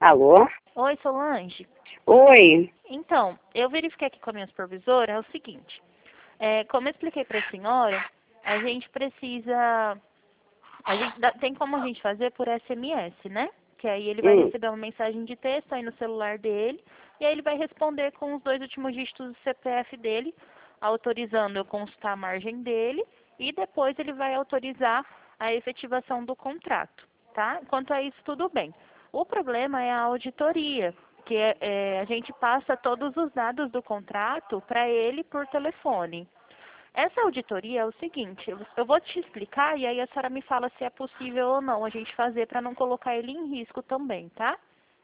Alô? Oi, Solange. Oi. Então, eu verifiquei aqui com a minha supervisora, é o seguinte, como eu expliquei para a senhora, a gente precisa, tem como a gente fazer por SMS, né? Que aí ele vai receber uma mensagem de texto aí no celular dele, e aí ele vai responder com os 2 últimos dígitos do CPF dele, autorizando eu consultar a margem dele, e depois ele vai autorizar a efetivação do contrato, tá? Quanto a isso, tudo bem. O problema é a auditoria, que a gente passa todos os dados do contrato para ele por telefone. Essa auditoria é o seguinte, eu vou te explicar e aí a senhora me fala se é possível ou não a gente fazer para não colocar ele em risco também, tá?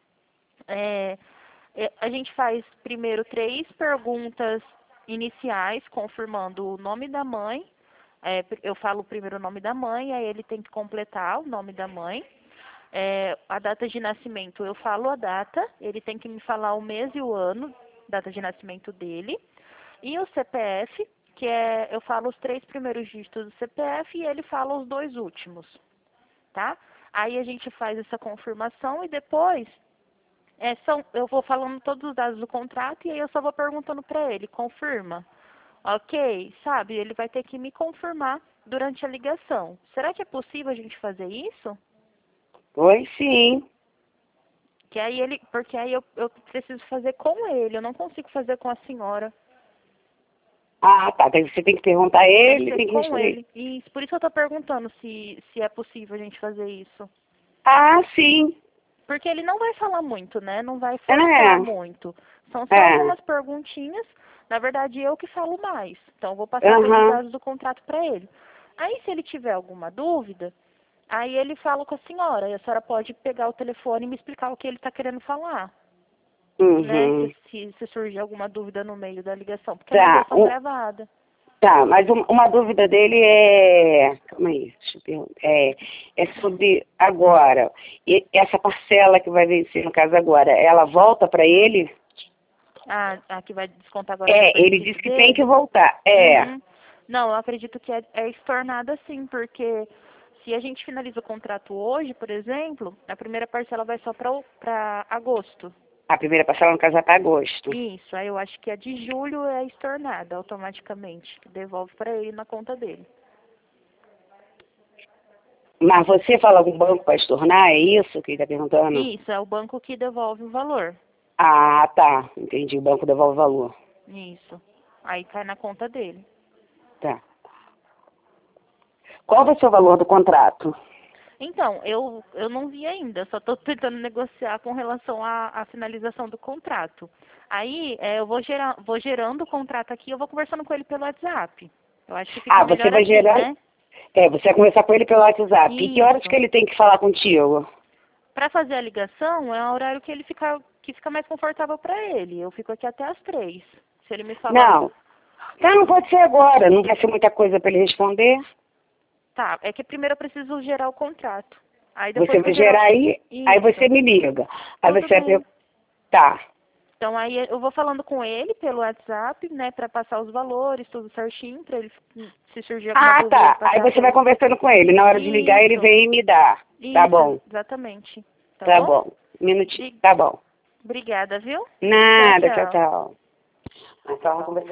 A gente faz primeiro 3 perguntas iniciais, confirmando o nome da mãe. Eu falo primeiro o nome da mãe, aí ele tem que completar o nome da mãe. A data de nascimento, eu falo a data, ele tem que me falar o mês e o ano, data de nascimento dele. E o CPF, eu falo os 3 primeiros dígitos do CPF e ele fala os 2 últimos, tá? Aí a gente faz essa confirmação e depois eu vou falando todos os dados do contrato e aí eu só vou perguntando para ele, confirma? Ok, sabe? Ele vai ter que me confirmar durante a ligação. Será que é possível a gente fazer isso? Oi, sim. Porque aí eu preciso fazer com ele, eu não consigo fazer com a senhora. Ah, tá. Daí você tem que perguntar a Vai ele, ser tem que com responder. ele. E por isso eu tô perguntando se é possível a gente fazer isso. Ah, sim. Porque ele não vai falar muito, né? Não vai É, forçar muito. São só é. algumas perguntinhas. Na verdade, eu que falo mais. Então, eu vou passar todos os Aham. dados do contrato para ele. Aí, se ele tiver alguma dúvida, aí ele fala com a senhora. E a senhora pode pegar o telefone e me explicar o que ele está querendo falar. Né? Uhum. Se surgir alguma dúvida no meio da ligação. Porque é uma Tá. ligação gravada. Tá, mas uma dúvida dele é... Calma aí, deixa eu perguntar. É sobre agora. Essa parcela que vai vencer, no caso agora, ela volta para ele? A que vai descontar agora do Ele benefício disse que tem que dele? voltar. Uhum. Não, eu acredito que é estornada sim, porque se a gente finaliza o contrato hoje, por exemplo, a primeira parcela vai só para agosto. A primeira parcela, no caso, vai para agosto. Isso, aí eu acho que a de julho é estornada automaticamente, devolve para ele na conta dele. Mas você fala algum banco para estornar? É isso que ele está perguntando? Isso, é o banco que devolve o valor. Ah, tá. Entendi. O banco devolve o valor. Isso. Aí cai na conta dele. Tá. Qual vai ser o valor do contrato? Então, eu não vi ainda, só estou tentando negociar com relação à finalização do contrato. Aí, eu vou gerando o contrato aqui, eu vou conversando com ele pelo WhatsApp. Eu acho que fica Você melhor vai assim, gerar... né? você vai conversar com ele pelo WhatsApp. E que horas Isso. que ele tem que falar contigo? Para fazer a ligação, é um horário que fica mais confortável para ele. Eu fico aqui até às 3. Se ele me falar, Não. Tá, não pode ser agora. Não vai ser muita coisa para ele responder. tá, é que primeiro eu preciso gerar o contrato. Aí Você depois que vai eu gerar gerar aí você isso, me liga. Aí tudo você vai... bem. Tá. Então aí eu vou falando com ele pelo WhatsApp, né, para passar os valores, tudo certinho, para ele, se surgir alguma Ah, dúvida, ele tá. Aí passar você vai pelo... conversando com ele. Na hora de ligar, ele Isso, vem e me dá. Tá isso, bom. exatamente. Tá Tá bom? bom. Minutinho. Bri- Tá bom. Obrigada, viu? Tchau, Nada. Tchau, tchau. tchau. Então, vamos conversar.